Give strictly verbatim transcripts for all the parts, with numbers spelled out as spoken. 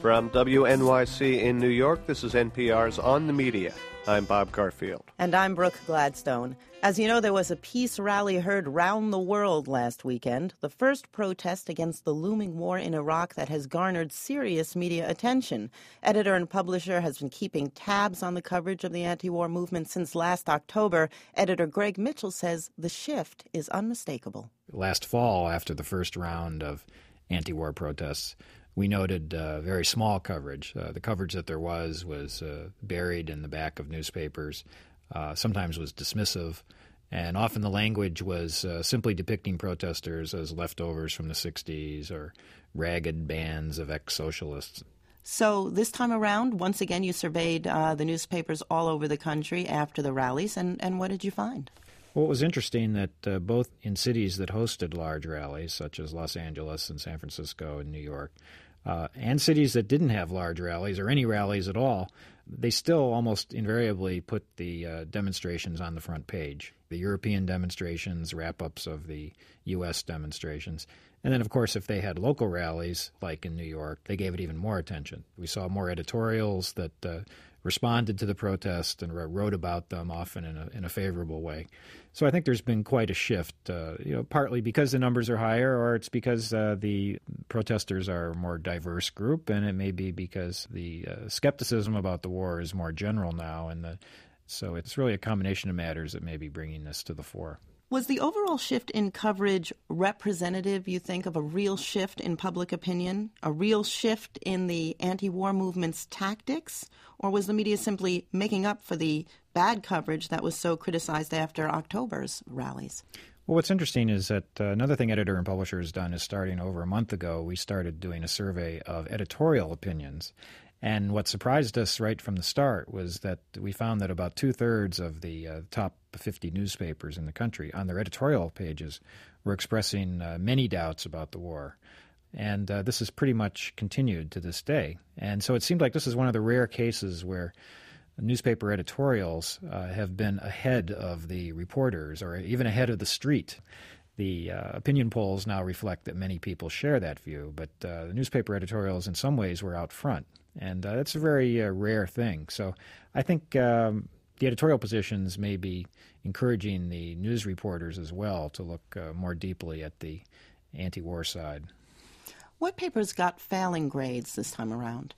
From W N Y C in New York, this is N P R's On the Media. I'm Bob Garfield. And I'm Brooke Gladstone. As you know, there was a peace rally heard round the world last weekend, the first protest against the looming war in Iraq that has garnered serious media attention. Editor and publisher has been keeping tabs on the coverage of the anti-war movement since last October. Editor Greg Mitchell says the shift is unmistakable. Last fall, after the first round of anti-war protests, we noted uh, very small coverage. Uh, the coverage that there was was uh, buried in the back of newspapers, uh, sometimes was dismissive, and often the language was uh, simply depicting protesters as leftovers from the sixties or ragged bands of ex-socialists. So this time around, once again, you surveyed uh, the newspapers all over the country after the rallies, and, and what did you find? Well, it was interesting that uh, both in cities that hosted large rallies, such as Los Angeles and San Francisco and New York, uh, and cities that didn't have large rallies or any rallies at all, they still almost invariably put the uh, demonstrations on the front page. The European demonstrations, wrap-ups of the U S demonstrations. And then, of course, if they had local rallies, like in New York, they gave it even more attention. We saw more editorials that uh, responded to the protest and wrote about them, often in a, in a favorable way. So I think there's been quite a shift, uh, you know, partly because the numbers are higher, or it's because uh, the protesters are a more diverse group, and it may be because the uh, skepticism about the war is more general now, and the, so it's really a combination of matters that may be bringing this to the fore. Was the overall shift in coverage representative, you think, of a real shift in public opinion, a real shift in the anti-war movement's tactics, or was the media simply making up for the bad coverage that was so criticized after October's rallies? Well, what's interesting is that uh, another thing Editor and Publisher has done is starting over a month ago, we started doing a survey of editorial opinions. And what surprised us right from the start was that we found that about two-thirds of the uh, top fifty newspapers in the country on their editorial pages were expressing uh, many doubts about the war. And uh, this has pretty much continued to this day. And so it seemed like this is one of the rare cases where newspaper editorials uh, have been ahead of the reporters or even ahead of the street. The uh, opinion polls now reflect that many people share that view, but uh, the newspaper editorials in some ways were out front. And uh, that's a very uh, rare thing. So I think um, the editorial positions may be encouraging the news reporters as well to look uh, more deeply at the anti-war side. What papers got failing grades this time around?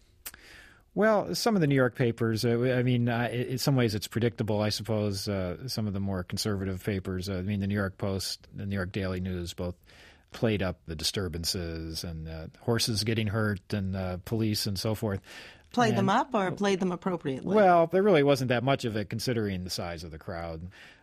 Well, some of the New York papers, uh, I mean, uh, in some ways it's predictable, I suppose. Uh, some of the more conservative papers, uh, I mean, the New York Post, the New York Daily News, both played up the disturbances and uh, horses getting hurt and uh, police and so forth. Played and, them up or played them appropriately? Well, there really wasn't that much of it considering the size of the crowd.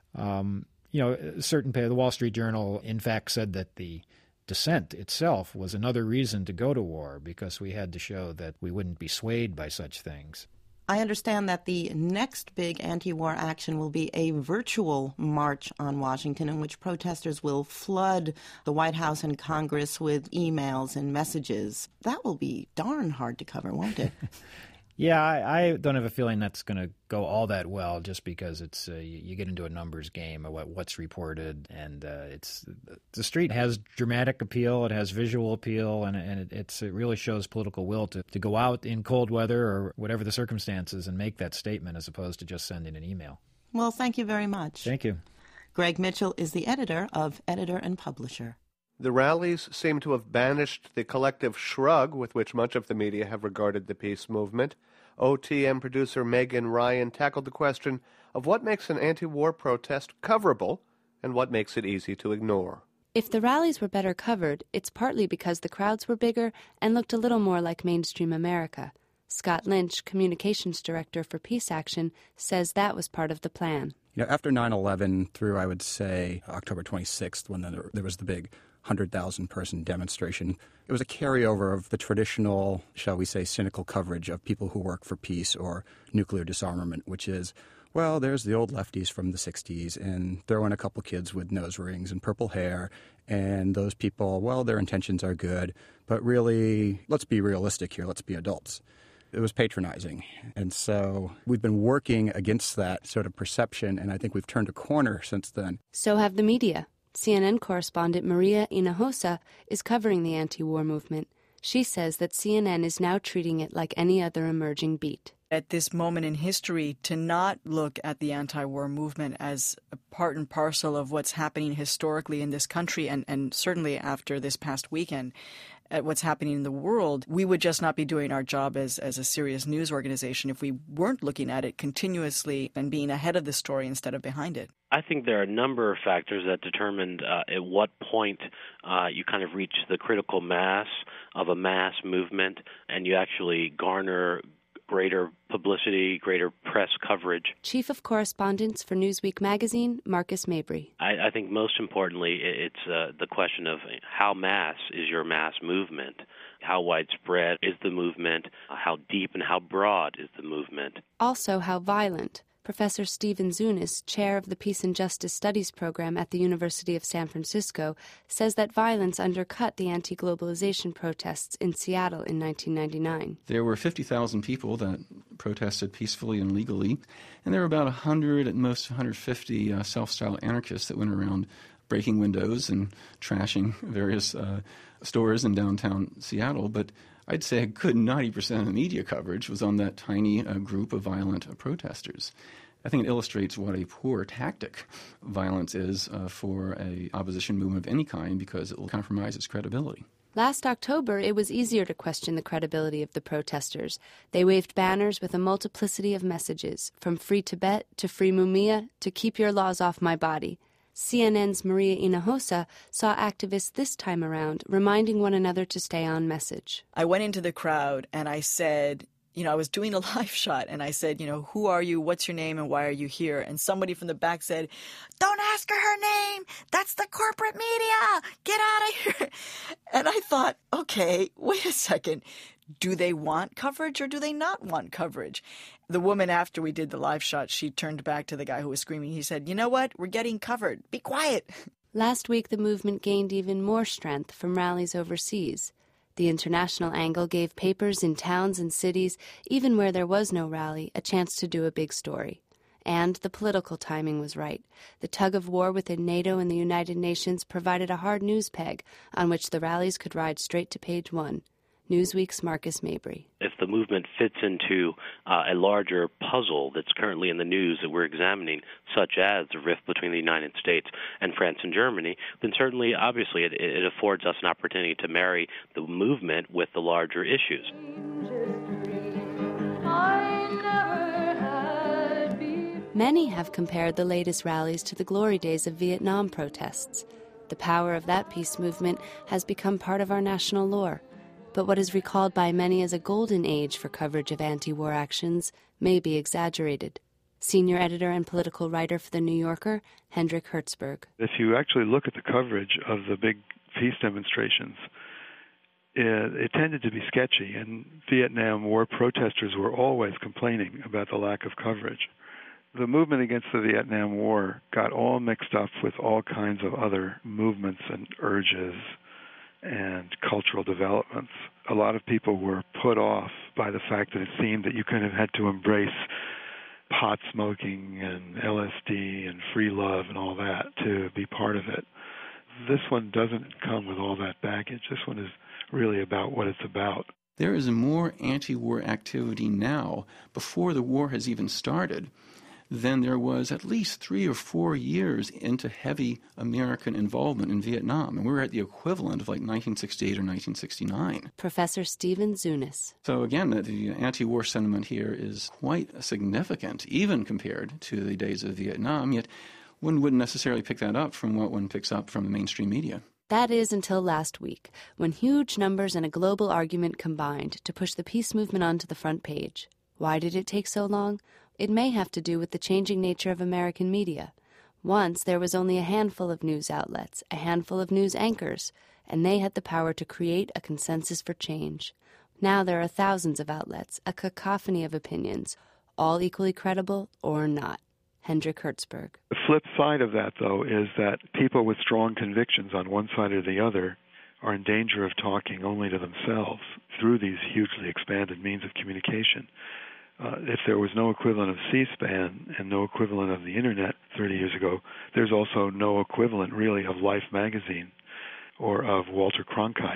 Um, you know, certain pay, the Wall Street Journal, in fact, said that the dissent itself was another reason to go to war because we had to show that we wouldn't be swayed by such things. I understand that the next big anti-war action will be a virtual march on Washington in which protesters will flood the White House and Congress with emails and messages. That will be darn hard to cover, won't it? Yeah, I, I don't have a feeling that's going to go all that well just because it's uh, you, you get into a numbers game of what, what's reported, and uh, it's the street has dramatic appeal, it has visual appeal, and, and it, it's, it really shows political will to, to go out in cold weather or whatever the circumstances and make that statement as opposed to just sending an email. Well, thank you very much. Thank you. Greg Mitchell is the editor of Editor and Publisher. The rallies seem to have banished the collective shrug with which much of the media have regarded the peace movement. O T M producer Megan Ryan tackled the question of what makes an anti-war protest coverable and what makes it easy to ignore. If the rallies were better covered, it's partly because the crowds were bigger and looked a little more like mainstream America. Scott Lynch, communications director for Peace Action, says that was part of the plan. You know, after nine eleven through, I would say, October twenty-sixth, when there, there was the big one hundred thousand person demonstration, it was a carryover of the traditional, shall we say, cynical coverage of people who work for peace or nuclear disarmament, which is, well, there's the old lefties from the sixties, and throw in a couple kids with nose rings and purple hair, and those people, well, their intentions are good, but really, let's be realistic here, let's be adults. It was patronizing. And so we've been working against that sort of perception, and I think we've turned a corner since then. So have the media. C N N correspondent Maria Hinojosa is covering the anti-war movement. She says that C N N is now treating it like any other emerging beat. At this moment in history, to not look at the anti-war movement as a part and parcel of what's happening historically in this country, and, and certainly after this past weekend, at what's happening in the world, we would just not be doing our job as, as a serious news organization if we weren't looking at it continuously and being ahead of the story instead of behind it. I think there are a number of factors that determined uh, at what point uh, you kind of reach the critical mass of a mass movement and you actually garner greater publicity, greater press coverage. Chief of Correspondence for Newsweek magazine, Marcus Mabry. I, I think most importantly, it's uh, the question of how mass is your mass movement? How widespread is the movement? How deep and how broad is the movement? Also, how violent. Professor Stephen Zunis, chair of the Peace and Justice Studies program at the University of San Francisco, says that violence undercut the anti-globalization protests in Seattle in nineteen ninety-nine. There were fifty thousand people that protested peacefully and legally, and there were about one hundred, at most one hundred fifty uh, self-styled anarchists that went around breaking windows and trashing various uh, stores in downtown Seattle. But I'd say a good ninety percent of the media coverage was on that tiny uh, group of violent uh, protesters. I think it illustrates what a poor tactic violence is uh, for a opposition movement of any kind, because it will compromise its credibility. Last October, it was easier to question the credibility of the protesters. They waved banners with a multiplicity of messages, from Free Tibet to Free Mumia to Keep Your Laws Off My Body. C N N's Maria Hinojosa saw activists this time around reminding one another to stay on message. I went into the crowd and I said, you know, I was doing a live shot and I said, you know, who are you, what's your name, and why are you here? And somebody from the back said, don't ask her her name. That's the corporate media. Get out of here. And I thought, okay, wait a second. Do they want coverage or do they not want coverage? The woman, after we did the live shot, she turned back to the guy who was screaming. He said, you know what? We're getting covered. Be quiet. Last week, the movement gained even more strength from rallies overseas. The international angle gave papers in towns and cities, even where there was no rally, a chance to do a big story. And the political timing was right. The tug of war within NATO and the United Nations provided a hard news peg on which the rallies could ride straight to page one. Newsweek's Marcus Mabry. If the movement fits into uh, a larger puzzle that's currently in the news that we're examining, such as the rift between the United States and France and Germany, then certainly, obviously, it, it affords us an opportunity to marry the movement with the larger issues. Many have compared the latest rallies to the glory days of Vietnam protests. The power of that peace movement has become part of our national lore. But what is recalled by many as a golden age for coverage of anti-war actions may be exaggerated. Senior editor and political writer for The New Yorker, Hendrik Hertzberg. If you actually look at the coverage of the big peace demonstrations, it, it tended to be sketchy, and Vietnam War protesters were always complaining about the lack of coverage. The movement against the Vietnam War got all mixed up with all kinds of other movements and urges and cultural developments. A lot of people were put off by the fact that it seemed that you kind of had to embrace pot smoking and L S D and free love and all that to be part of it. This one doesn't come with all that baggage. This one is really about what it's about. There is more anti-war activity now, before the war has even started, than there was at least three or four years into heavy American involvement in Vietnam. And we were at the equivalent of like nineteen sixty-eight or nineteen sixty-nine. Professor Stephen Zunis. So again, the, the anti-war sentiment here is quite significant, even compared to the days of Vietnam, yet one wouldn't necessarily pick that up from what one picks up from the mainstream media. That is until last week, when huge numbers and a global argument combined to push the peace movement onto the front page. Why did it take so long? It may have to do with the changing nature of American media. Once there was only a handful of news outlets, a handful of news anchors, and they had the power to create a consensus for change. Now there are thousands of outlets, a cacophony of opinions, all equally credible or not. Hendrik Hertzberg. The flip side of that, though, is that people with strong convictions on one side or the other are in danger of talking only to themselves through these hugely expanded means of communication. Uh, if there was no equivalent of C-SPAN and no equivalent of the Internet thirty years ago, there's also no equivalent, really, of Life magazine or of Walter Cronkite.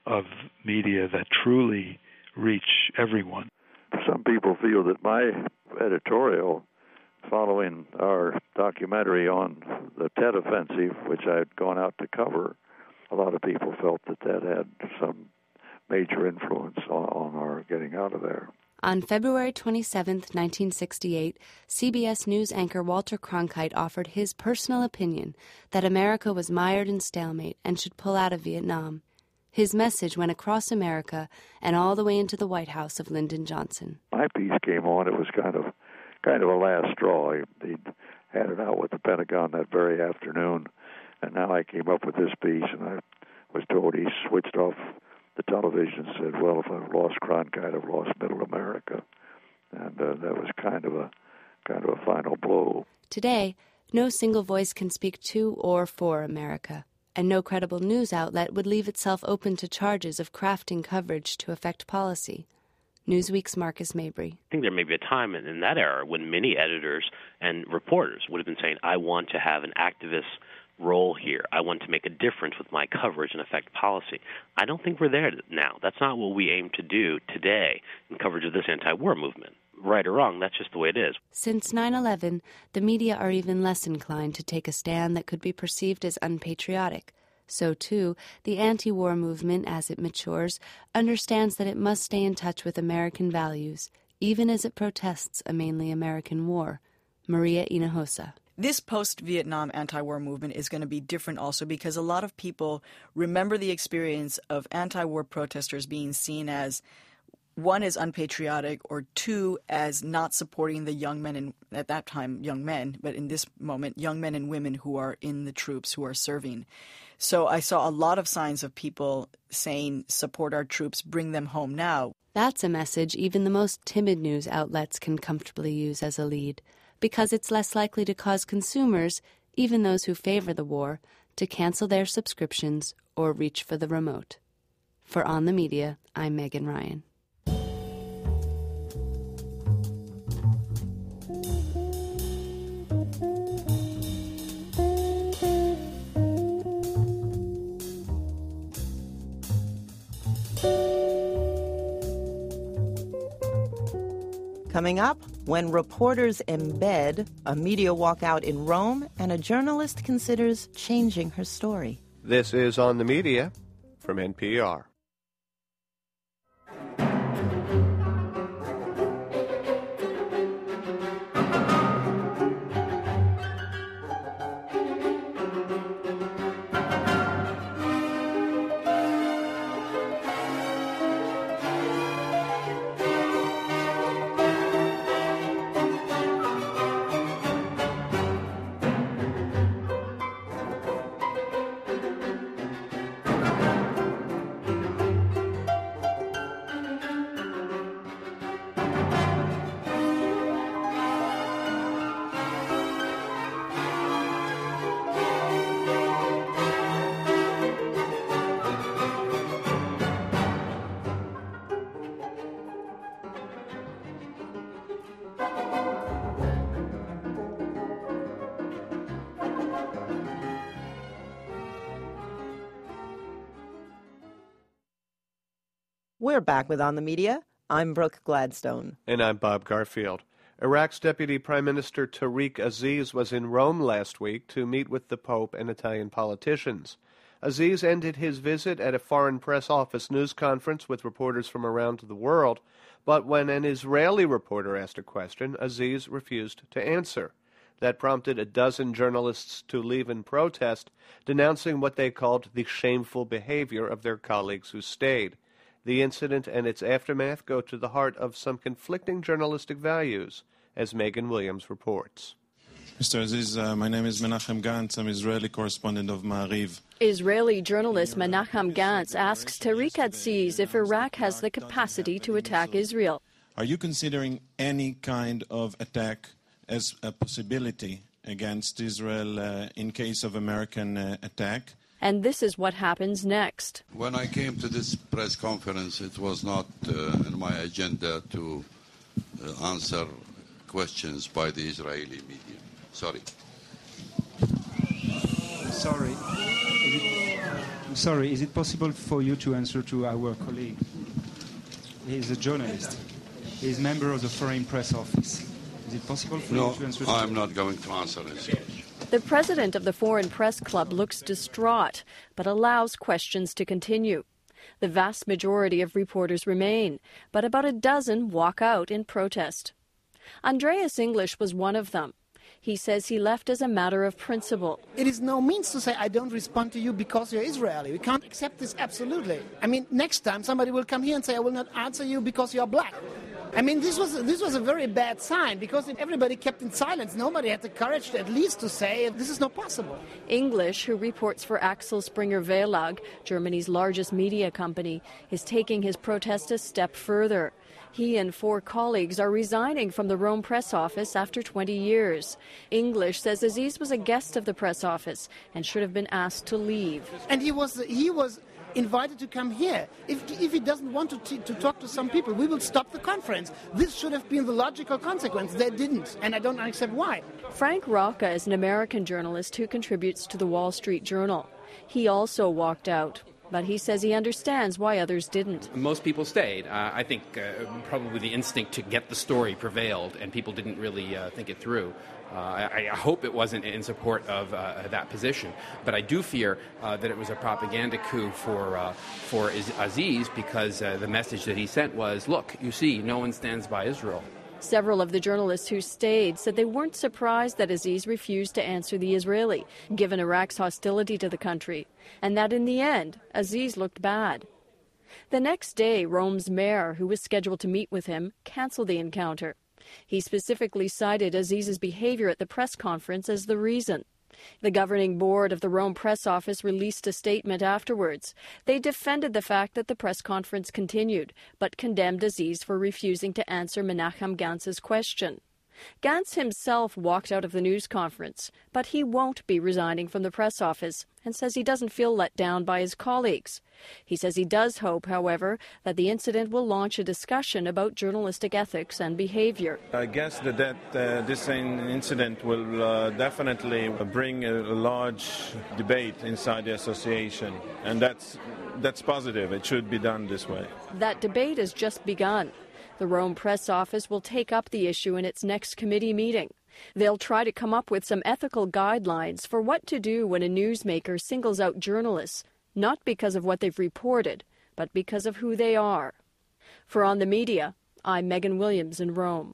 of media that truly reach everyone. Some people feel that my editorial following our documentary on the Tet Offensive, which I had gone out to cover, a lot of people felt that that had some major influence on, on our getting out of there. On February twenty-seventh, nineteen sixty-eight, C B S News anchor Walter Cronkite offered his personal opinion that America was mired in stalemate and should pull out of Vietnam. His message went across America and all the way into the White House of Lyndon Johnson. My piece came on. It was kind of kind of a last straw. He'd had it out with the Pentagon that very afternoon, and now I came up with this piece, and I was told he switched off the television and said, well, if I've lost Cronkite, I've lost Middle America. And uh, that was kind of a kind of a final blow. Today, no single voice can speak to or for America, and no credible news outlet would leave itself open to charges of crafting coverage to affect policy. Newsweek's Marcus Mabry. I think there may be a time in, in that era when many editors and reporters would have been saying, I want to have an activist role here. I want to make a difference with my coverage and affect policy. I don't think we're there now. That's not what we aim to do today in coverage of this anti-war movement. Right or wrong, that's just the way it is. Since nine eleven, the media are even less inclined to take a stand that could be perceived as unpatriotic. So, too, the anti-war movement, as it matures, understands that it must stay in touch with American values, even as it protests a mainly American war. Maria Hinojosa. This post-Vietnam anti-war movement is going to be different also because a lot of people remember the experience of anti-war protesters being seen as, one, as unpatriotic, or two, as not supporting the young men, and at that time, young men, but in this moment, young men and women who are in the troops, who are serving. So I saw a lot of signs of people saying, support our troops, bring them home now. That's a message even the most timid news outlets can comfortably use as a lead, because it's less likely to cause consumers, even those who favor the war, to cancel their subscriptions or reach for the remote. For On the Media, I'm Megan Ryan. Coming up, when reporters embed a media walkout in Rome and a journalist considers changing her story. This is On the Media from N P R. We're back with On the Media. I'm Brooke Gladstone. And I'm Bob Garfield. Iraq's Deputy Prime Minister Tariq Aziz was in Rome last week to meet with the Pope and Italian politicians. Aziz ended his visit at a Foreign Press Office news conference with reporters from around the world, but when an Israeli reporter asked a question, Aziz refused to answer. That prompted a dozen journalists to leave in protest, denouncing what they called the shameful behavior of their colleagues who stayed. The incident and its aftermath go to the heart of some conflicting journalistic values, as Megan Williams reports. Mister Aziz, uh, my name is Menachem Gantz. I'm Israeli correspondent of Ma'ariv. Israeli journalist Menachem Gantz asks Tariq Aziz if Iraq has the capacity to attack Israel. Are you considering any kind of attack as a possibility against Israel uh, in case of American uh, attack? And this is what happens next. When I came to this press conference, it was not uh, in my agenda to uh, answer questions by the Israeli media. Sorry. Sorry. I'm Sorry, is it possible for you to answer to our colleague? He's a journalist. He's a member of the Foreign Press Office. Is it possible for no, you to answer? No, I'm not going to answer this. The president of the Foreign Press Club looks distraught, but allows questions to continue. The vast majority of reporters remain, but about a dozen walk out in protest. Andreas English was one of them. He says he left as a matter of principle. It is no means to say I don't respond to you because you're Israeli. We can't accept this absolutely. I mean, next time somebody will come here and say I will not answer you because you're black. I mean, this was this was a very bad sign because if everybody kept in silence, nobody had the courage to, at least to say this is not possible. English, who reports for Axel Springer Verlag, Germany's largest media company, is taking his protest a step further. He and four colleagues are resigning from the Rome press office after twenty years. English says Aziz was a guest of the press office and should have been asked to leave. And he was he was invited to come here. If if he doesn't want to t- to talk to some people, we will stop the conference. This should have been the logical consequence. They didn't, and I don't accept why. Frank Rocca is an American journalist who contributes to the Wall Street Journal. He also walked out. But he says he understands why others didn't. Most people stayed. Uh, I think uh, probably the instinct to get the story prevailed, and people didn't really uh, think it through. Uh, I, I hope it wasn't in support of uh, that position. But I do fear uh, that it was a propaganda coup for uh, for Aziz because uh, the message that he sent was, look, you see, no one stands by Israel. Several of the journalists who stayed said they weren't surprised that Aziz refused to answer the Israeli, given Iraq's hostility to the country, and that in the end, Aziz looked bad. The next day, Rome's mayor, who was scheduled to meet with him, canceled the encounter. He specifically cited Aziz's behavior at the press conference as the reason. The governing board of the Rome press office released a statement afterwards. They defended the fact that the press conference continued, but condemned Aziz for refusing to answer Menachem Gantz's question. Gantz himself walked out of the news conference, but he won't be resigning from the press office and says he doesn't feel let down by his colleagues. He says he does hope, however, that the incident will launch a discussion about journalistic ethics and behavior. I guess that, that uh, this incident will uh, definitely bring a large debate inside the association, and that's, that's positive. It should be done this way. That debate has just begun. The Rome press office will take up the issue in its next committee meeting. They'll try to come up with some ethical guidelines for what to do when a newsmaker singles out journalists, not because of what they've reported, but because of who they are. For On the Media, I'm Megan Williams in Rome.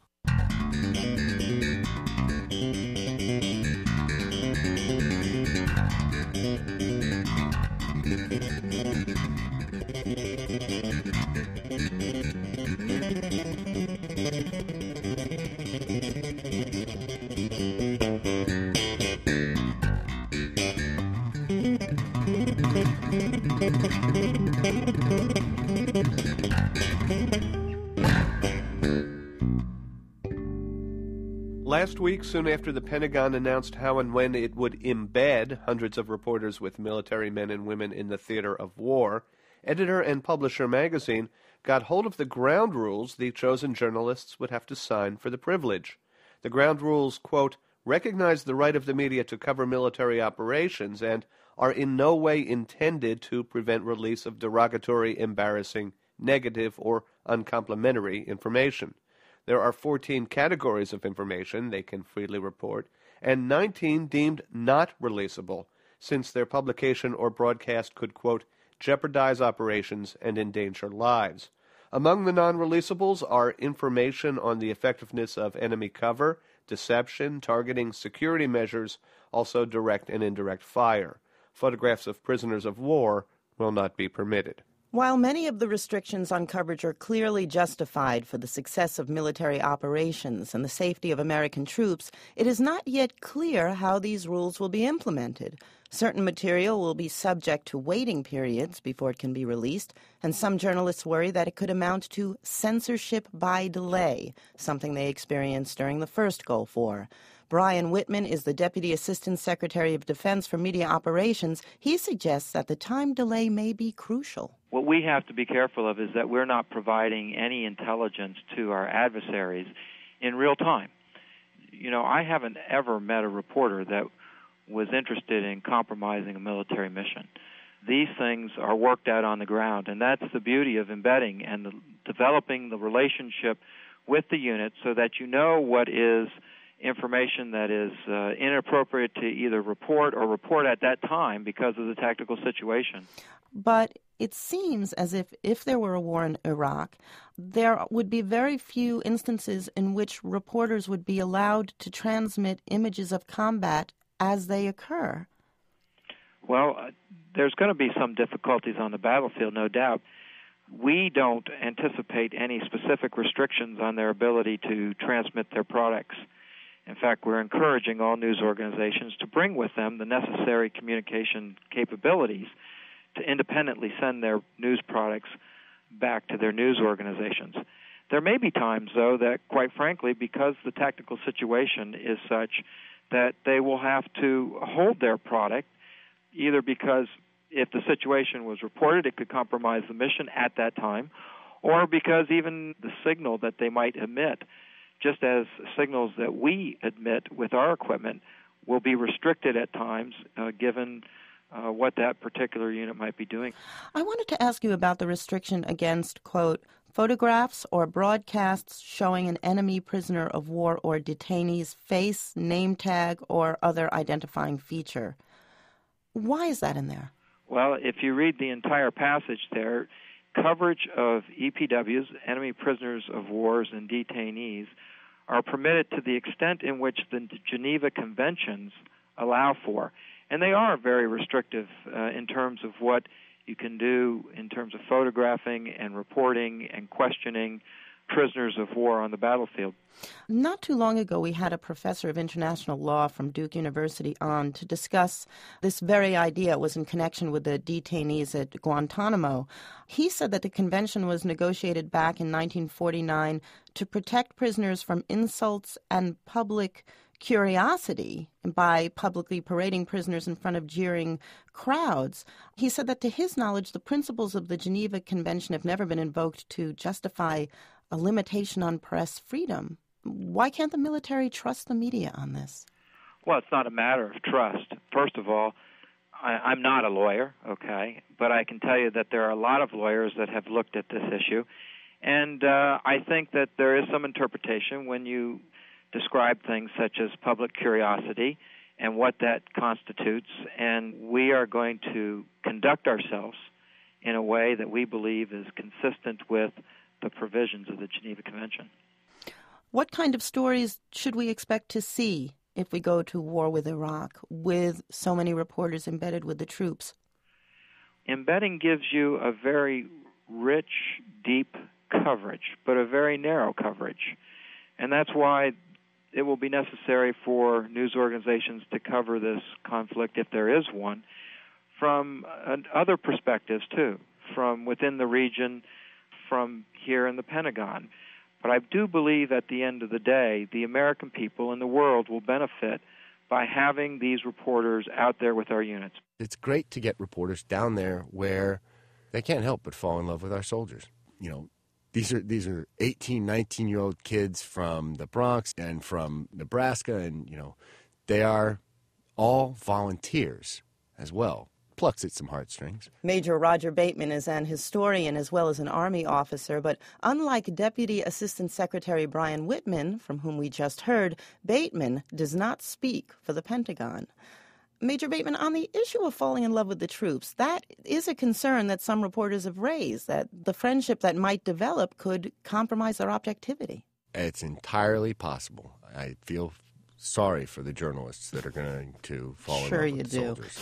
Last week, soon after the Pentagon announced how and when it would embed hundreds of reporters with military men and women in the theater of war, Editor and Publisher magazine got hold of the ground rules the chosen journalists would have to sign for the privilege. The ground rules, quote, recognize the right of the media to cover military operations and are in no way intended to prevent release of derogatory, embarrassing, negative, or uncomplimentary information. There are fourteen categories of information they can freely report, and nineteen deemed not releasable, since their publication or broadcast could, quote, jeopardize operations and endanger lives. Among the non-releasables are information on the effectiveness of enemy cover, deception, targeting security measures, also direct and indirect fire. Photographs of prisoners of war will not be permitted. While many of the restrictions on coverage are clearly justified for the success of military operations and the safety of American troops, it is not yet clear how these rules will be implemented. Certain material will be subject to waiting periods before it can be released, and some journalists worry that it could amount to censorship by delay, something they experienced during the first Gulf War. Brian Whitman is the Deputy Assistant Secretary of Defense for Media Operations. He suggests that the time delay may be crucial. What we have to be careful of is that we're not providing any intelligence to our adversaries in real time. You know, I haven't ever met a reporter that was interested in compromising a military mission. these things are worked out on the ground. And that's the beauty of embedding and the, developing the relationship with the unit so that you know what is information that is uh, inappropriate to either report or report at that time because of the tactical situation. But it seems as if if there were a war in Iraq, there would be very few instances in which reporters would be allowed to transmit images of combat as they occur. Well, uh, there's going to be some difficulties on the battlefield, no doubt. We don't anticipate any specific restrictions on their ability to transmit their products. In fact, we're encouraging all news organizations to bring with them the necessary communication capabilities to independently send their news products back to their news organizations. There may be times, though, that, quite frankly, because the tactical situation is such that they will have to hold their product, either because if the situation was reported, it could compromise the mission at that time, or because even the signal that they might emit, just as signals that we emit with our equipment, will be restricted at times uh, given uh, what that particular unit might be doing. I wanted to ask you about the restriction against, quote, photographs or broadcasts showing an enemy prisoner of war or detainee's face, name tag, or other identifying feature. Why is that in there? Well, if you read the entire passage there, coverage of E P Ws, enemy prisoners of wars and detainees, are permitted to the extent in which the Geneva Conventions allow for. And they are very restrictive uh, in terms of what you can do in terms of photographing and reporting and questioning prisoners of war on the battlefield. Not too long ago, we had a professor of international law from Duke University on to discuss this very idea. It was in connection with the detainees at Guantanamo. He said that the convention was negotiated back in nineteen forty-nine to protect prisoners from insults and public curiosity by publicly parading prisoners in front of jeering crowds. He said that to his knowledge, the principles of the Geneva Convention have never been invoked to justify a limitation on press freedom. Why can't the military trust the media on this? Well, it's not a matter of trust. First of all, I, I'm not a lawyer, okay, but I can tell you that there are a lot of lawyers that have looked at this issue, and uh, I think that there is some interpretation when you describe things such as public curiosity and what that constitutes, and we are going to conduct ourselves in a way that we believe is consistent with the provisions of the Geneva Convention. What kind of stories should we expect to see if we go to war with Iraq, with so many reporters embedded with the troops? Embedding gives you a very rich, deep coverage, but a very narrow coverage. And that's why it will be necessary for news organizations to cover this conflict, if there is one, from uh, other perspectives, too, from within the region, from here in the Pentagon. But I do believe at the end of the day, the American people and the world will benefit by having these reporters out there with our units. It's great to get reporters down there where they can't help but fall in love with our soldiers. You know, these are these are eighteen, nineteen-year-old kids from the Bronx and from Nebraska, and, you know, they are all volunteers as well. Plucks at some heartstrings. Major Roger Bateman is an historian as well as an Army officer, but unlike Deputy Assistant Secretary Brian Whitman, from whom we just heard, Bateman does not speak for the Pentagon. Major Bateman, on the issue of falling in love with the troops, that is a concern that some reporters have raised, that the friendship that might develop could compromise their objectivity. It's entirely possible. I feel sorry for the journalists that are going to fall sure in love with the do. soldiers.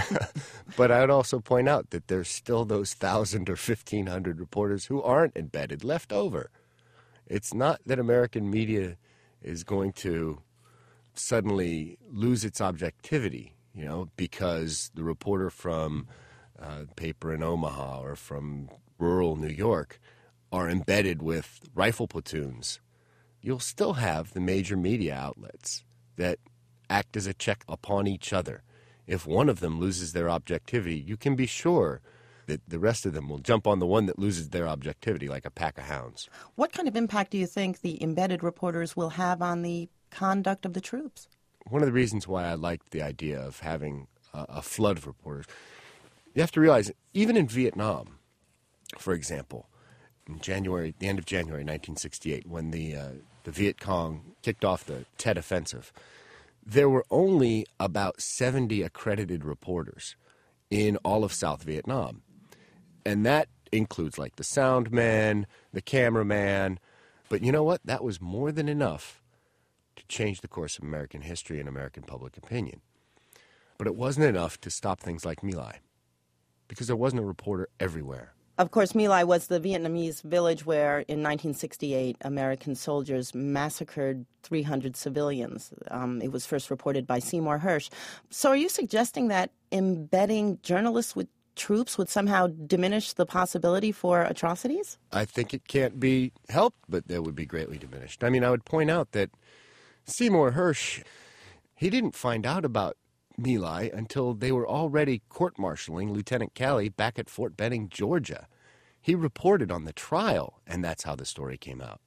But I would also point out that there's still those one thousand or fifteen hundred reporters who aren't embedded, left over. It's not that American media is going to suddenly lose its objectivity, you know, because the reporter from uh, paper in Omaha or from rural New York are embedded with rifle platoons. You'll still have the major media outlets that act as a check upon each other. If one of them loses their objectivity, you can be sure that the rest of them will jump on the one that loses their objectivity like a pack of hounds. What kind of impact do you think the embedded reporters will have on the conduct of the troops? One of the reasons why I liked the idea of having a, a flood of reporters, You have to realize, even in Vietnam, for example, in January, the end of January nineteen sixty-eight, when the uh, the Viet Cong kicked off the Tet Offensive, there were only about seventy accredited reporters in all of South Vietnam. And that includes like the sound man, the cameraman. But you know what? That was more than enough to change the course of American history and American public opinion. But it wasn't enough to stop things like My Lai, because there wasn't a reporter everywhere. Of course, My Lai was the Vietnamese village where, in nineteen sixty-eight, American soldiers massacred three hundred civilians. Um, it was first reported by Seymour Hersh. So are you suggesting that embedding journalists with troops would somehow diminish the possibility for atrocities? I think it can't be helped, but it would be greatly diminished. I mean, I would point out that Seymour Hersh, he didn't find out about My Lai until they were already court-martialing Lieutenant Calley back at Fort Benning, Georgia. He reported on the trial, and that's how the story came out.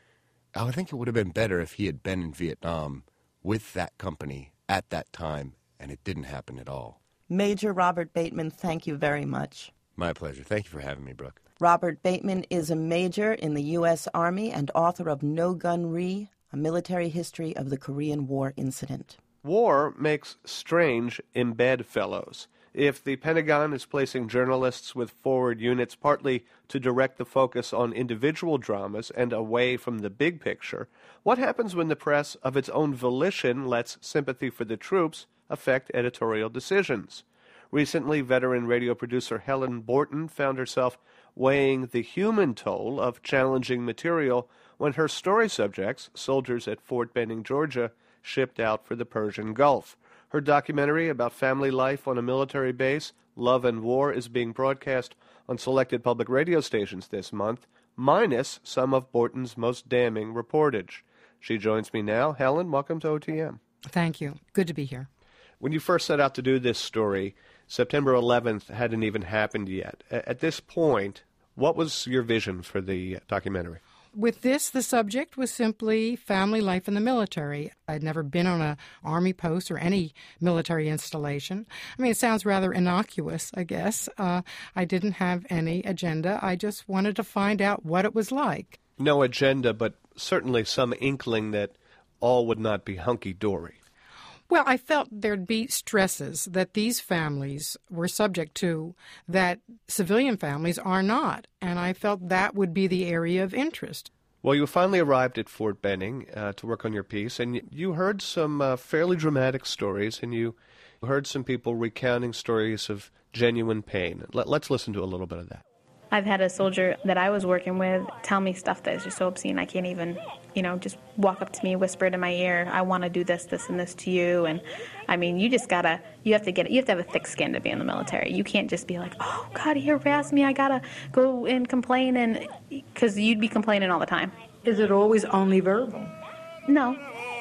I would think it would have been better if he had been in Vietnam with that company at that time, and it didn't happen at all. Major Robert Bateman, thank you very much. My pleasure. Thank you for having me, Brooke. Robert Bateman is a major in the U S Army and author of No Gun Re, A Military History of the Korean War Incident. War makes strange embed fellows. If the Pentagon is placing journalists with forward units partly to direct the focus on individual dramas and away from the big picture, what happens when the press of its own volition lets sympathy for the troops affect editorial decisions? Recently, veteran radio producer Helen Borton found herself weighing the human toll of challenging material when her story subjects, soldiers at Fort Benning, Georgia, shipped out for the Persian Gulf. Her documentary about family life on a military base, Love and War, is being broadcast on selected public radio stations this month, minus some of Borton's most damning reportage. She joins me now. Helen, welcome to O T M. Thank you. Good to be here. When you first set out to do this story, September eleventh hadn't even happened yet. At this point, what was your vision for the documentary? With this, the subject was simply family life in the military. I'd never been on an Army post or any military installation. I mean, it sounds rather innocuous, I guess. Uh, I didn't have any agenda. I just wanted to find out what it was like. No agenda, but certainly some inkling that all would not be hunky-dory. Well, I felt there'd be stresses that these families were subject to that civilian families are not, and I felt that would be the area of interest. Well, you finally arrived at Fort Benning uh, to work on your piece, and you heard some uh, fairly dramatic stories, and you heard some people recounting stories of genuine pain. Let, let's listen to a little bit of that. I've had a soldier that I was working with tell me stuff that is just so obscene. I can't even, you know, just walk up to me, whisper it in my ear, I want to do this, this, and this to you. And, I mean, you just got to, you have to get it. You have to have a thick skin to be in the military. You can't just be like, oh, God, he harassed me. I got to go and complain. And because you'd be complaining all the time. Is it always only verbal? No.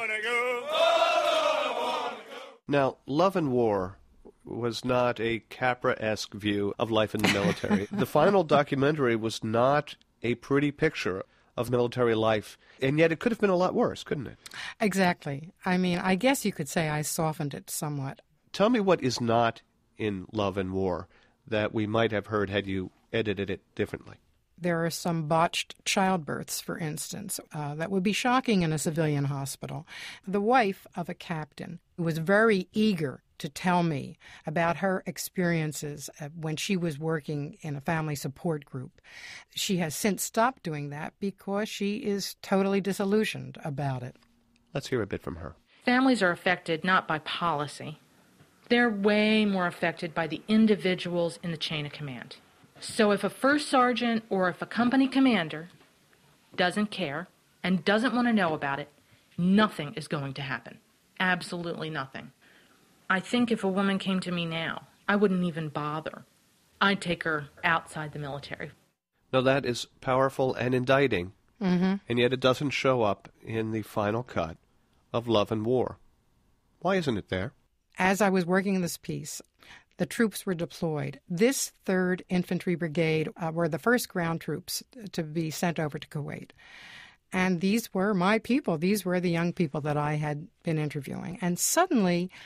Now, Love and War was not a Capra-esque view of life in the military. The final documentary was not a pretty picture of military life, and yet it could have been a lot worse, couldn't it? Exactly. I mean, I guess you could say I softened it somewhat. Tell me what is not in Love and War that we might have heard had you edited it differently. There are some botched childbirths, for instance, uh, that would be shocking in a civilian hospital. The wife of a captain was very eager to tell me about her experiences when she was working in a family support group. She has since stopped doing that because she is totally disillusioned about it. Let's hear a bit from her. Families are affected not by policy. They're way more affected by the individuals in the chain of command. So if a first sergeant or if a company commander doesn't care and doesn't want to know about it, nothing is going to happen. Absolutely nothing. I think if a woman came to me now, I wouldn't even bother. I'd take her outside the military. Now that is powerful and indicting, mm-hmm. and yet it doesn't show up in the final cut of Love and War. Why isn't it there? As I was working this piece, the troops were deployed. This third Infantry Brigade uh, were the first ground troops to be sent over to Kuwait. And these were my people. These were the young people that I had been interviewing. And suddenly,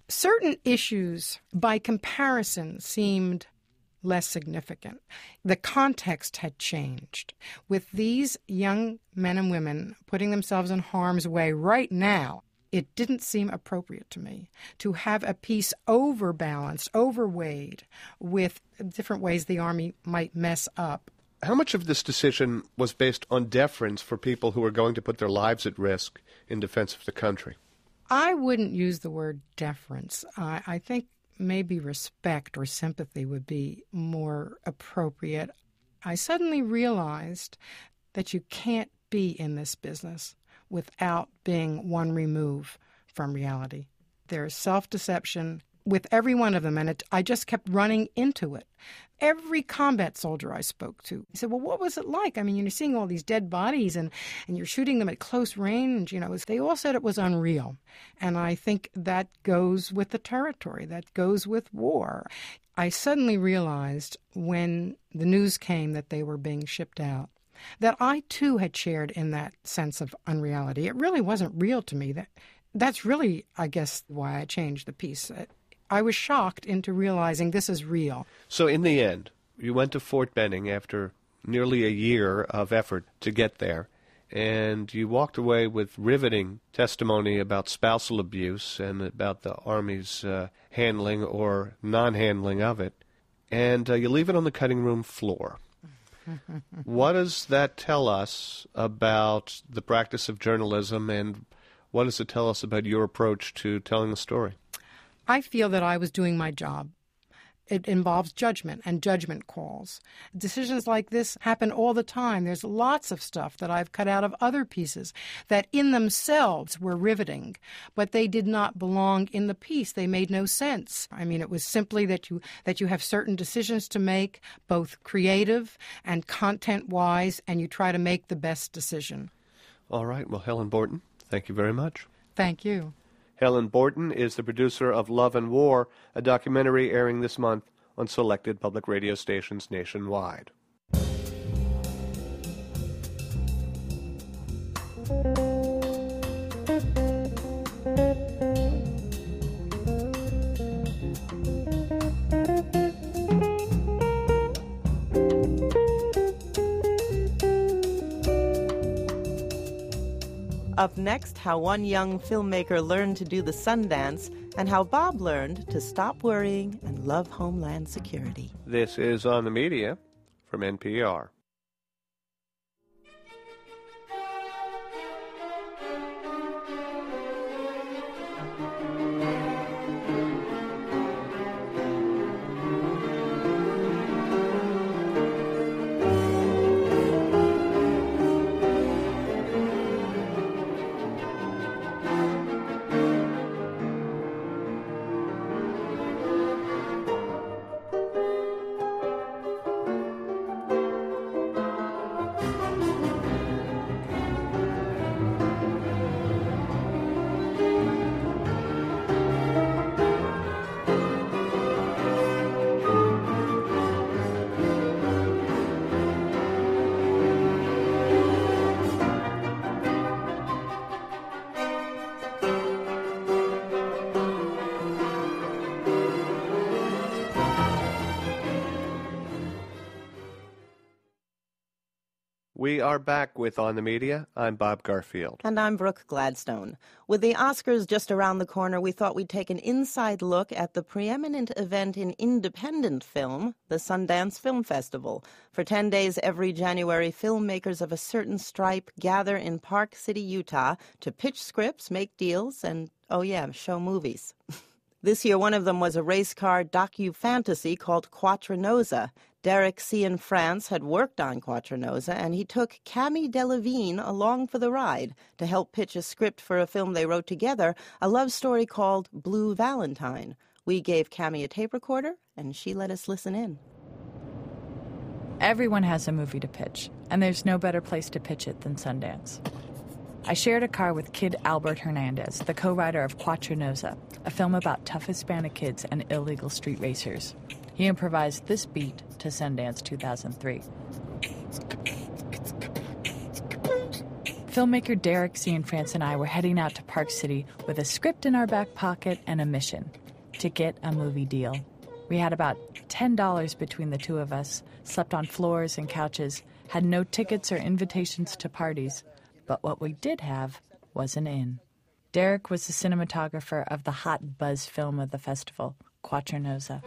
certain issues, by comparison, seemed less significant. The context had changed. With these young men and women putting themselves in harm's way right now, it didn't seem appropriate to me to have a piece overbalanced, overweighed with different ways the Army might mess up. How much of this decision was based on deference for people who were going to put their lives at risk in defense of the country? I wouldn't use the word deference. I, I think maybe respect or sympathy would be more appropriate. I suddenly realized that you can't be in this business without being one remove from reality. There's self-deception with every one of them, and it, I just kept running into it. Every combat soldier I spoke to, he said, well, what was it like? I mean, you're seeing all these dead bodies, and, and you're shooting them at close range. You know, they all said it was unreal. And I think that goes with the territory. That goes with war. I suddenly realized when the news came that they were being shipped out, that I, too, had shared in that sense of unreality. It really wasn't real to me. That That's really, I guess, why I changed the piece. I was shocked into realizing this is real. So in the end, you went to Fort Benning after nearly a year of effort to get there, and you walked away with riveting testimony about spousal abuse and about the Army's uh, handling or non-handling of it, and uh, you leave it on the cutting room floor. What does that tell us about the practice of journalism, and what does it tell us about your approach to telling the story? I feel that I was doing my job. It involves judgment and judgment calls. Decisions like this happen all the time. There's lots of stuff that I've cut out of other pieces that in themselves were riveting, but they did not belong in the piece. They made no sense. I mean, it was simply that you that you have certain decisions to make, both creative and content-wise, and you try to make the best decision. All right. Well, Helen Borton, thank you very much. Thank you. Helen Borton is the producer of Love and War, a documentary airing this month on selected public radio stations nationwide. Up next, how one young filmmaker learned to do the Sundance and how Bob learned to stop worrying and love Homeland Security. This is On the Media from N P R. We are back with On the Media. I'm Bob Garfield. And I'm Brooke Gladstone. With the Oscars just around the corner, we thought we'd take an inside look at the preeminent event in independent film, the Sundance Film Festival. For ten days every January, filmmakers of a certain stripe gather in Park City, Utah, to pitch scripts, make deals, and, oh yeah, show movies. This year, one of them was a race car docu-fantasy called Quattronosa. Derek Cian-France had worked on Quattronosa, and he took Camille Delevingne along for the ride to help pitch a script for a film they wrote together, a love story called Blue Valentine. We gave Camille a tape recorder, and she let us listen in. Everyone has a movie to pitch, and there's no better place to pitch it than Sundance. I shared a car with Kid Albert Hernandez, the co-writer of Quattronosa, a film about tough Hispanic kids and illegal street racers. He improvised this beat to Sundance two thousand three. Filmmaker Derek Cianfrance and I were heading out to Park City with a script in our back pocket and a mission: to get a movie deal. We had about ten dollars between the two of us, slept on floors and couches, had no tickets or invitations to parties, but what we did have was an inn. Derek was the cinematographer of the hot buzz film of the festival, Quattronosa.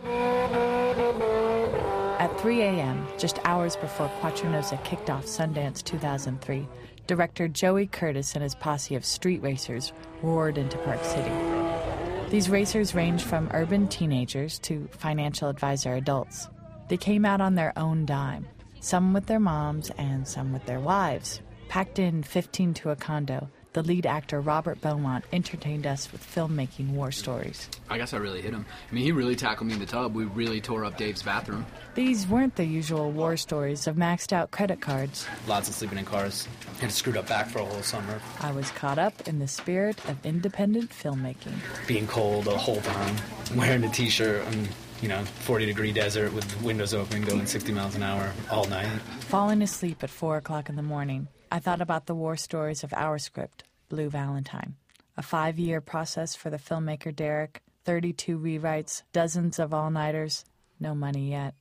At three a.m., just hours before Quattronosa kicked off Sundance two thousand three, director Joey Curtis and his posse of street racers roared into Park City. These racers range from urban teenagers to financial advisor adults. They came out on their own dime, some with their moms and some with their wives. Packed in fifteen to a condo, the lead actor Robert Beaumont entertained us with filmmaking war stories. I guess I really hit him. I mean, he really tackled me in the tub. We really tore up Dave's bathroom. These weren't the usual war stories of maxed out credit cards. Lots of sleeping in cars. Had a screwed up back for a whole summer. I was caught up in the spirit of independent filmmaking. Being cold the whole time, wearing a t-shirt and, you know, forty degree desert with windows open, going sixty miles an hour all night. Falling asleep at four o'clock in the morning, I thought about the war stories of our script, Blue Valentine. A five-year process for the filmmaker Derek, thirty-two rewrites, dozens of all-nighters, no money yet.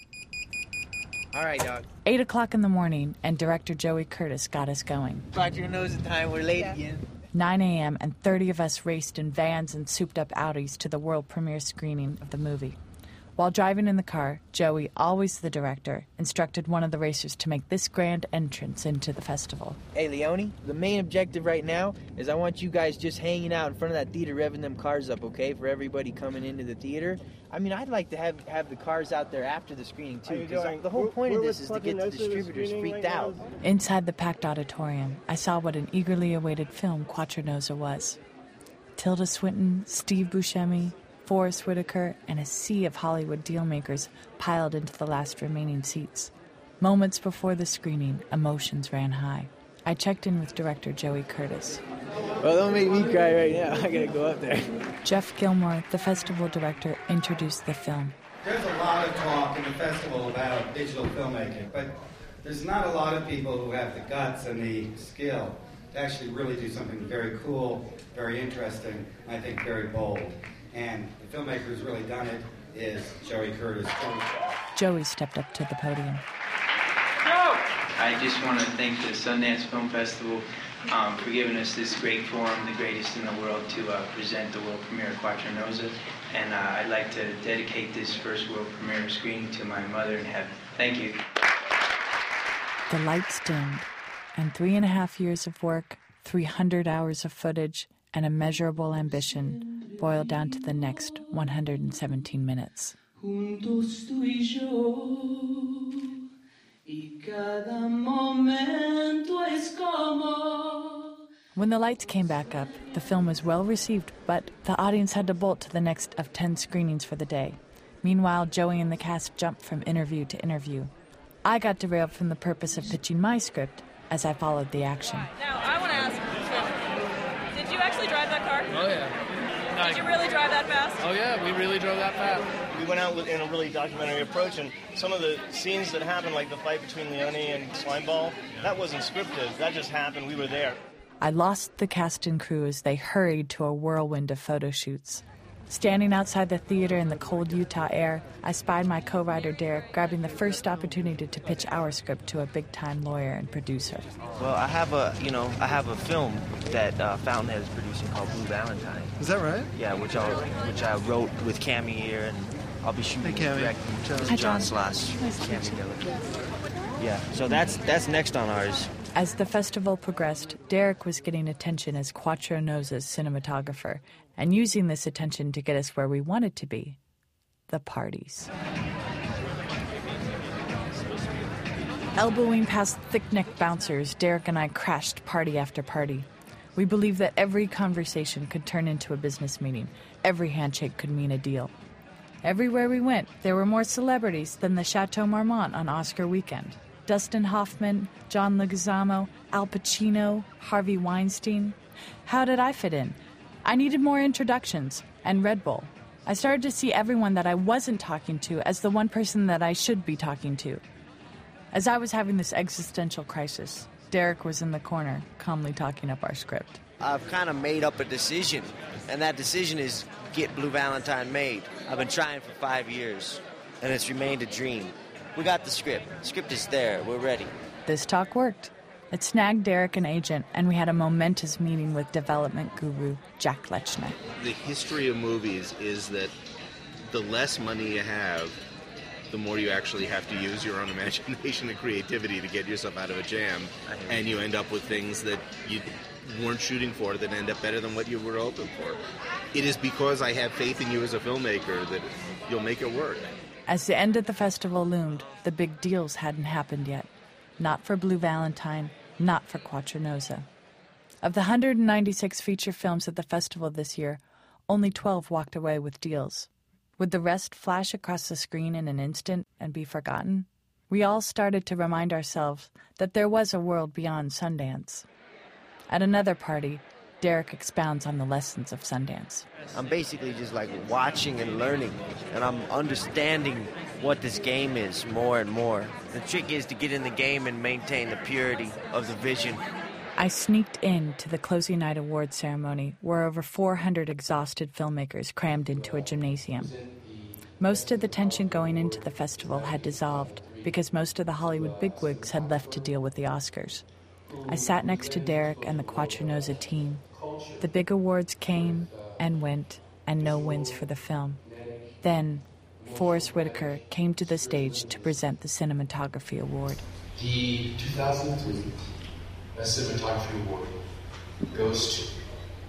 All right, dog. Eight o'clock in the morning, and director Joey Curtis got us going. Quattronosa time, we're late again. nine a.m., and thirty of us raced in vans and souped-up Audis to the world premiere screening of the movie. While driving in the car, Joey, always the director, instructed one of the racers to make this grand entrance into the festival. Hey, Leone, the main objective right now is I want you guys just hanging out in front of that theater revving them cars up, okay, for everybody coming into the theater. I mean, I'd like to have, have the cars out there after the screening, too, because the whole we're, point we're of this is to get the distributors freaked out. Inside the packed auditorium, I saw what an eagerly awaited film Quattronosa was. Tilda Swinton, Steve Buscemi, Forrest Whitaker, and a sea of Hollywood dealmakers piled into the last remaining seats. Moments before the screening, emotions ran high. I checked in with director Joey Curtis. Well, don't make me cry right now. I gotta go up there. Jeff Gilmore, the festival director, introduced the film. There's a lot of talk in the festival about digital filmmaking, but there's not a lot of people who have the guts and the skill to actually really do something very cool, very interesting, and I think very bold. And the filmmaker who's really done it is Joey Curtis. Joey stepped up to the podium. I just want to thank the Sundance Film Festival um, for giving us this great forum, the greatest in the world, to uh, present the world premiere of Quattronosa. And uh, I'd like to dedicate this first world premiere screening to my mother in heaven. Thank you. The lights dimmed, and three and a half years of work, three hundred hours of footage, and immeasurable ambition boiled down to the next one hundred seventeen minutes. Juntos tú y yo, y cada momento es como. When the lights came back up, the film was well received, but the audience had to bolt to the next of ten screenings for the day. Meanwhile, Joey and the cast jumped from interview to interview. I got derailed from the purpose of pitching my script as I followed the action. Now, I want to ask, did you actually drive that car? Oh, yeah. Did you really drive that fast? Oh, yeah, we really drove that fast. We went out with, in a really documentary approach, and some of the scenes that happened, like the fight between Leone and Slimeball, that wasn't scripted. That just happened. We were there. I lost the cast and crew as they hurried to a whirlwind of photo shoots. Standing outside the theater in the cold Utah air, I spied my co-writer Derek grabbing the first opportunity to pitch our script to a big-time lawyer and producer. Well, I have a, you know, I have a film that uh, Fountainhead is producing called Blue Valentine. Is that right? Yeah, which I which I wrote with Cammy here, and I'll be shooting hey, and directing. John. This Hi, is John John. Sloss. Nice to Cammy meet you. Dillon. Yeah, so that's that's next on ours. As the festival progressed, Derek was getting attention as Quattronosa's cinematographer, and using this attention to get us where we wanted to be, the parties. Elbowing past thick-necked bouncers, Derek and I crashed party after party. We believed that every conversation could turn into a business meeting. Every handshake could mean a deal. Everywhere we went, there were more celebrities than the Chateau Marmont on Oscar weekend. Dustin Hoffman, John Leguizamo, Al Pacino, Harvey Weinstein. How did I fit in? I needed more introductions, and Red Bull. I started to see everyone that I wasn't talking to as the one person that I should be talking to. As I was having this existential crisis, Derek was in the corner, calmly talking up our script. I've kind of made up a decision, and that decision is get Blue Valentine made. I've been trying for five years, and it's remained a dream. We got the script. The script is there. We're ready. This talk worked. It snagged Derek an agent, and we had a momentous meeting with development guru Jack Lechner. The history of movies is that the less money you have, the more you actually have to use your own imagination and creativity to get yourself out of a jam, and you end up with things that you weren't shooting for that end up better than what you were hoping for. It is because I have faith in you as a filmmaker that you'll make it work. As the end of the festival loomed, the big deals hadn't happened yet. Not for Blue Valentine, not for Quattronosa. Of the one hundred ninety-six feature films at the festival this year, only twelve walked away with deals. Would the rest flash across the screen in an instant and be forgotten? We all started to remind ourselves that there was a world beyond Sundance. At another party, Derek expounds on the lessons of Sundance. I'm basically just like watching and learning, and I'm understanding what this game is more and more. The trick is to get in the game and maintain the purity of the vision. I sneaked in to the closing night award ceremony where over four hundred exhausted filmmakers crammed into a gymnasium. Most of the tension going into the festival had dissolved because most of the Hollywood bigwigs had left to deal with the Oscars. I sat next to Derek and the Quattronosa team. The big awards came and went, and no wins for the film. Then, Forrest Whitaker came to the stage to present the Cinematography Award. The two thousand three Best Cinematography Award goes to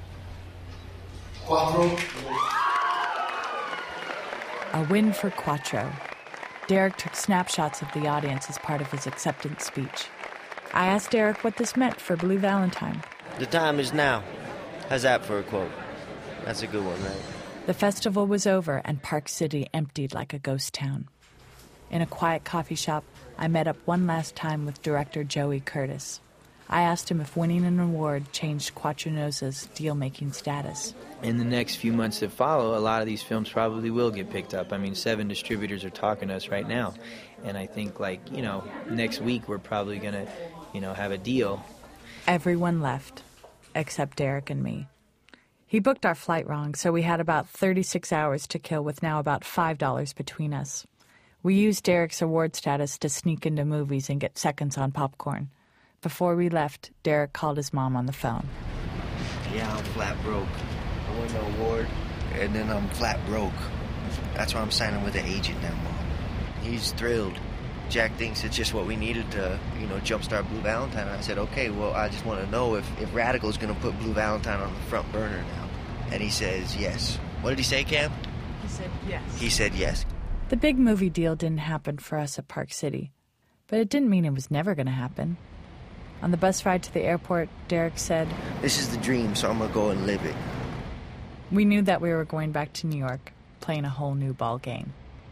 Quattro. A win for Quattro. Derek took snapshots of the audience as part of his acceptance speech. I asked Derek what this meant for Blue Valentine. The time is now. How's that for a quote? That's a good one, right? The festival was over and Park City emptied like a ghost town. In a quiet coffee shop, I met up one last time with director Joey Curtis. I asked him if winning an award changed Quattronosa's deal-making status. In the next few months that follow, a lot of these films probably will get picked up. I mean, seven distributors are talking to us right now. And I think, like, you know, next week we're probably going to, you know, have a deal. Everyone left, except Derek and me. He booked our flight wrong, so we had about thirty-six hours to kill with now about five dollars between us. We used Derek's award status to sneak into movies and get seconds on popcorn. Before we left, Derek called his mom on the phone. Yeah, I'm flat broke. I won the award, and then I'm flat broke. That's why I'm signing with an agent now, Mom. He's thrilled. Jack thinks it's just what we needed to, you know, jumpstart Blue Valentine. And I said, okay, well, I just want to know if, if Radical's going to put Blue Valentine on the front burner now. And he says yes. What did he say, Cam? He said yes. He said yes. The big movie deal didn't happen for us at Park City, but it didn't mean it was never going to happen. On the bus ride to the airport, Derek said, this is the dream, so I'm going to go and live it. We knew that we were going back to New York, playing a whole new ball game.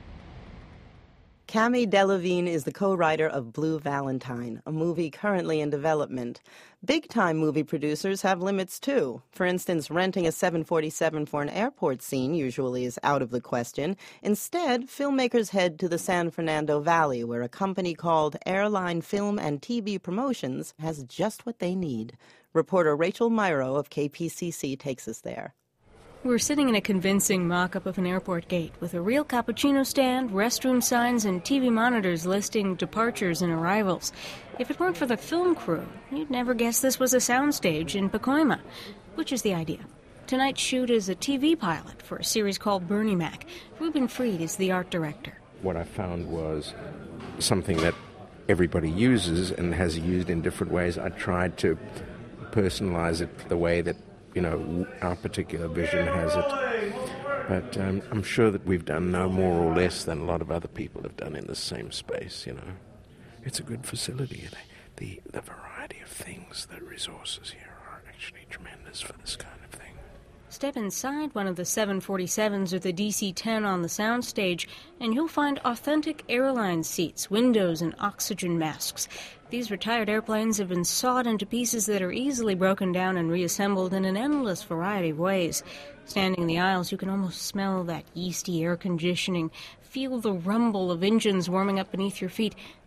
Camille Delevingne is the co-writer of Blue Valentine, a movie currently in development. Big-time movie producers have limits, too. For instance, renting a seven forty-seven for an airport scene usually is out of the question. Instead, filmmakers head to the San Fernando Valley, where a company called Airline Film and T V Promotions has just what they need. Reporter Rachel Myro of K P C C takes us there. We're sitting in a convincing mock-up of an airport gate with a real cappuccino stand, restroom signs, and T V monitors listing departures and arrivals. If it weren't for the film crew, you'd never guess this was a soundstage in Pacoima, which is the idea. Tonight's shoot is a T V pilot for a series called Bernie Mac. Ruben Fried is the art director. What I found was something that everybody uses and has used in different ways. I tried to personalize it the way that you know, our particular vision has it. But um, I'm sure that we've done no more or less than a lot of other people have done in the same space, you know. It's a good facility. The, the variety of things, the resources here are actually tremendous for this kind of thing. Step inside one of the seven forty-sevens or the D C ten on the soundstage, and you'll find authentic airline seats, windows, and oxygen masks. These retired airplanes have been sawed into pieces that are easily broken down and reassembled in an endless variety of ways. Standing in the aisles, you can almost smell that yeasty air conditioning, feel the rumble of engines warming up beneath your feet,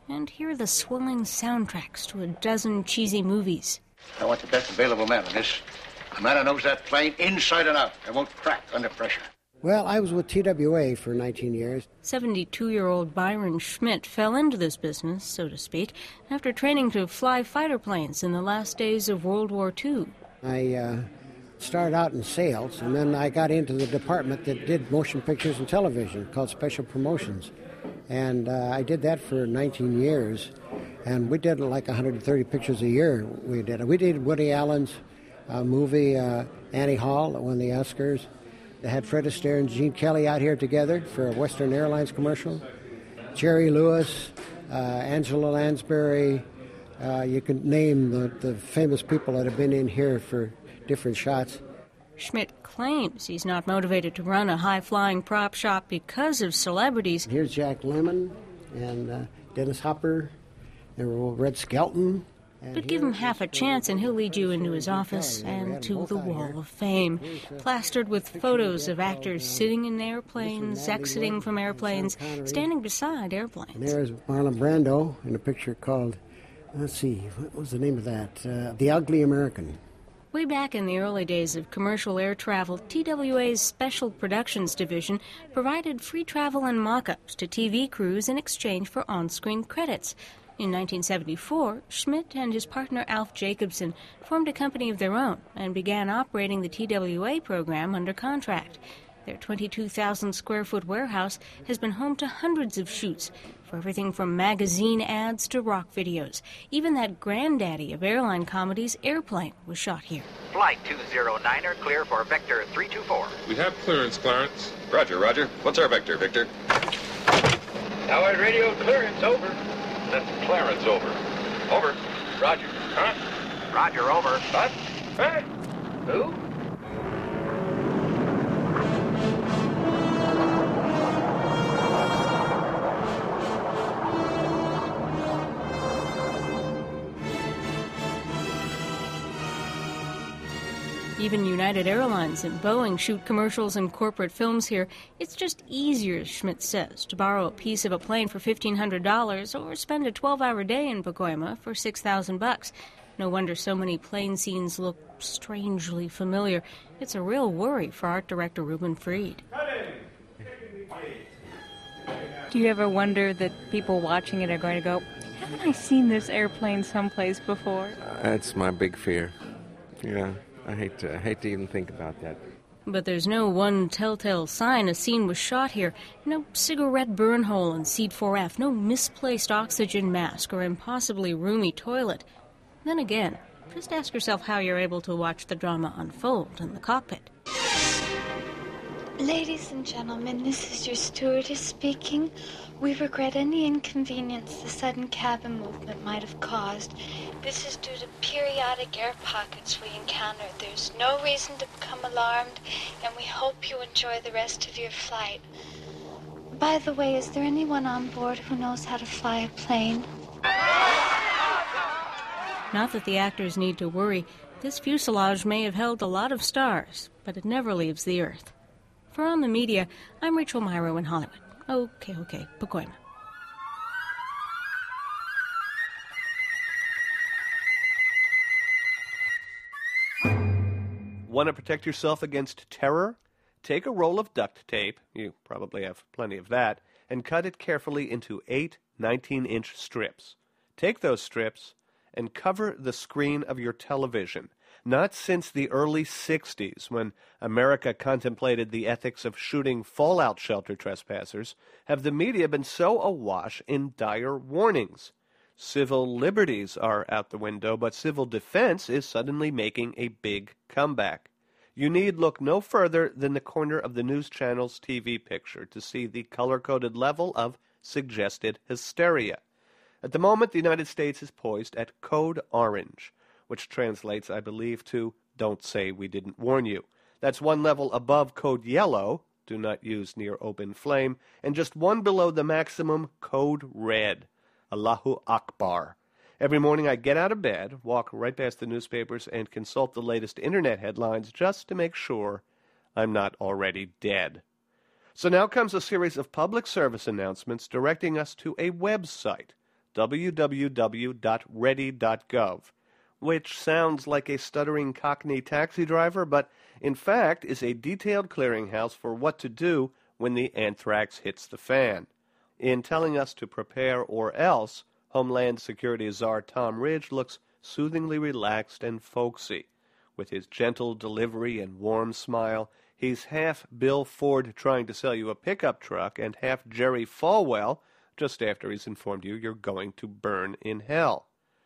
and hear the swelling soundtracks to a dozen cheesy movies. I want the best available man on this. A man who knows that plane inside and out and won't crack under pressure. Well, I was with T W A for nineteen years. seventy-two-year-old Byron Schmidt fell into this business, so to speak, after training to fly fighter planes in the last days of World War Two. I uh, started out in sales, and then I got into the department that did motion pictures and television, called Special Promotions. And uh, I did that for nineteen years, and we did like one hundred thirty pictures a year. We did. We did Woody Allen's uh, movie, uh, Annie Hall, that won the Oscars. They had Fred Astaire and Gene Kelly out here together for a Western Airlines commercial. Jerry Lewis, uh, Angela Lansbury. Uh, you can name the, the famous people that have been in here for different shots. Schmidt claims he's not motivated to run a high-flying prop shop because of celebrities. Here's Jack Lemmon and uh, Dennis Hopper and Red Skelton. But give him half a chance and he'll lead you into his office and to the Wall of Fame, plastered with photos of actors sitting in airplanes, exiting from airplanes, standing beside airplanes. And there's Marlon Brando in a picture called, let's see, what was the name of that? Uh, The Ugly American. Way back in the early days of commercial air travel, T W A's Special Productions Division provided free travel and mock-ups to T V crews in exchange for on-screen credits. In nineteen seventy-four, Schmidt and his partner Alf Jacobson formed a company of their own and began operating the T W A program under contract. Their twenty-two thousand square foot warehouse has been home to hundreds of shoots for everything from magazine ads to rock videos. Even that granddaddy of airline comedies, Airplane, was shot here. Flight two oh niner, clear for Vector three two four. We have clearance, Clarence. Roger, Roger. What's our Vector, Victor? Howard radio clearance, over. That's Clarence, over. Over. Roger. Huh? Roger, over. What? Huh? Who? Even United Airlines and Boeing shoot commercials and corporate films here. It's just easier, Schmidt says, to borrow a piece of a plane for fifteen hundred dollars or spend a twelve-hour day in Pacoima for six thousand bucks. No wonder so many plane scenes look strangely familiar. It's a real worry for art director Ruben Fried. Do you ever wonder that people watching it are going to go, haven't I seen this airplane someplace before? That's my big fear. Yeah. I hate to, I hate to even think about that. But there's no one telltale sign a scene was shot here. No cigarette burn hole in seat four F, no misplaced oxygen mask or impossibly roomy toilet. Then again, just ask yourself how you're able to watch the drama unfold in the cockpit. Ladies and gentlemen, this is your stewardess speaking. We regret any inconvenience the sudden cabin movement might have caused. This is due to periodic air pockets we encounter. There's no reason to become alarmed, and we hope you enjoy the rest of your flight. By the way, is there anyone on board who knows how to fly a plane? Not that the actors need to worry. This fuselage may have held a lot of stars, but it never leaves the Earth. For On the Media, I'm Rachel Myrow in Hollywood. Okay, okay, Pacoima. Want to protect yourself against terror? Take a roll of duct tape, you probably have plenty of that, and cut it carefully into eight nineteen-inch strips. Take those strips and cover the screen of your television. Not since the early sixties, when America contemplated the ethics of shooting fallout shelter trespassers, have the media been so awash in dire warnings. Civil liberties are out the window, but civil defense is suddenly making a big comeback. You need look no further than the corner of the news channel's T V picture to see the color-coded level of suggested hysteria. At the moment, the United States is poised at Code Orange, which translates, I believe, to "Don't say we didn't warn you." That's one level above Code Yellow, "Do not use near open flame," and just one below the maximum Code Red, Allahu Akbar. Every morning I get out of bed, walk right past the newspapers, and consult the latest internet headlines just to make sure I'm not already dead. So now comes a series of public service announcements directing us to a website, w w w dot ready dot gov, which sounds like a stuttering Cockney taxi driver, but in fact is a detailed clearinghouse for what to do when the anthrax hits the fan. In telling us to prepare or else, Homeland Security czar Tom Ridge looks soothingly relaxed and folksy. With his gentle delivery and warm smile, he's half Bill Ford trying to sell you a pickup truck and half Jerry Falwell just after he's informed you you're going to burn in hell.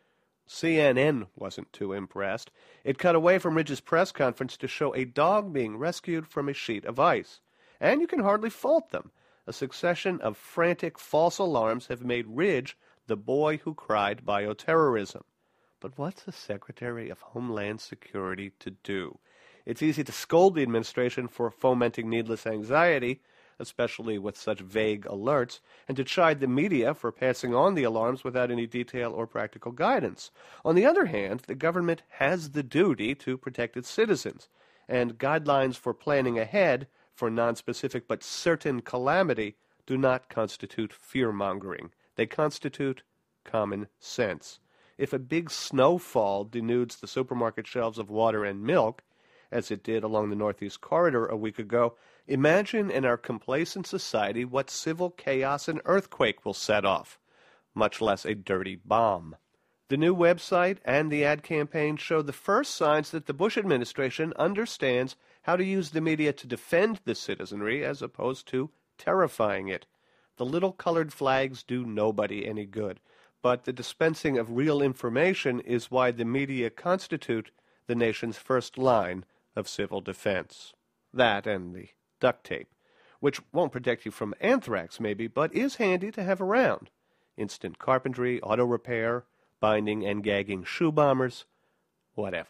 C N N wasn't too impressed. It cut away from Ridge's press conference to show a dog being rescued from a sheet of ice. And you can hardly fault them. A succession of frantic false alarms have made Ridge the boy who cried bioterrorism. But what's the Secretary of Homeland Security to do? It's easy to scold the administration for fomenting needless anxiety, especially with such vague alerts, and to chide the media for passing on the alarms without any detail or practical guidance. On the other hand, the government has the duty to protect its citizens, and guidelines for planning ahead for nonspecific but certain calamity do not constitute fear-mongering. They constitute common sense. If a big snowfall denudes the supermarket shelves of water and milk, as it did along the Northeast Corridor a week ago, imagine in our complacent society what civil chaos an earthquake will set off, much less a dirty bomb. The new website and the ad campaign show the first signs that the Bush administration understands how to use the media to defend the citizenry as opposed to terrifying it. The little colored flags do nobody any good, but the dispensing of real information is why the media constitute the nation's first line of civil defense. That and the duct tape, which won't protect you from anthrax maybe, but is handy to have around. Instant carpentry, auto repair, binding and gagging shoe bombers, whatever.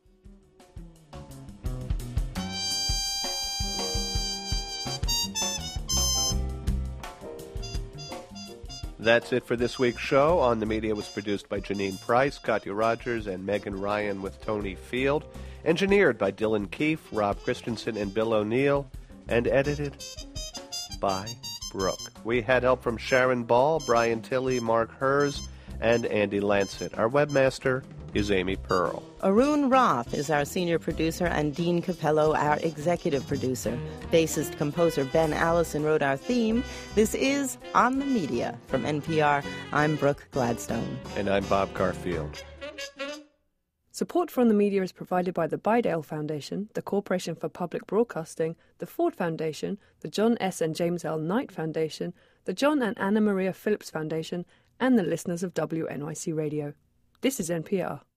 That's it for this week's show. On the Media was produced by Janine Price, Katya Rogers, and Megan Ryan with Tony Field. Engineered by Dylan Keefe, Rob Christensen, and Bill O'Neill. And edited by Brooke. We had help from Sharon Ball, Brian Tilley, Mark Hers, and Andy Lancet. Our webmaster is Amy Pearl. Arun Roth is our senior producer and Dean Capello our executive producer. Bassist-composer Ben Allison wrote our theme. This is On the Media from N P R. I'm Brooke Gladstone. And I'm Bob Garfield. Support from the media is provided by the Bidale Foundation, the Corporation for Public Broadcasting, the Ford Foundation, the John S. and James L. Knight Foundation, the John and Anna Maria Phillips Foundation, and the listeners of W N Y C Radio. This is N P R.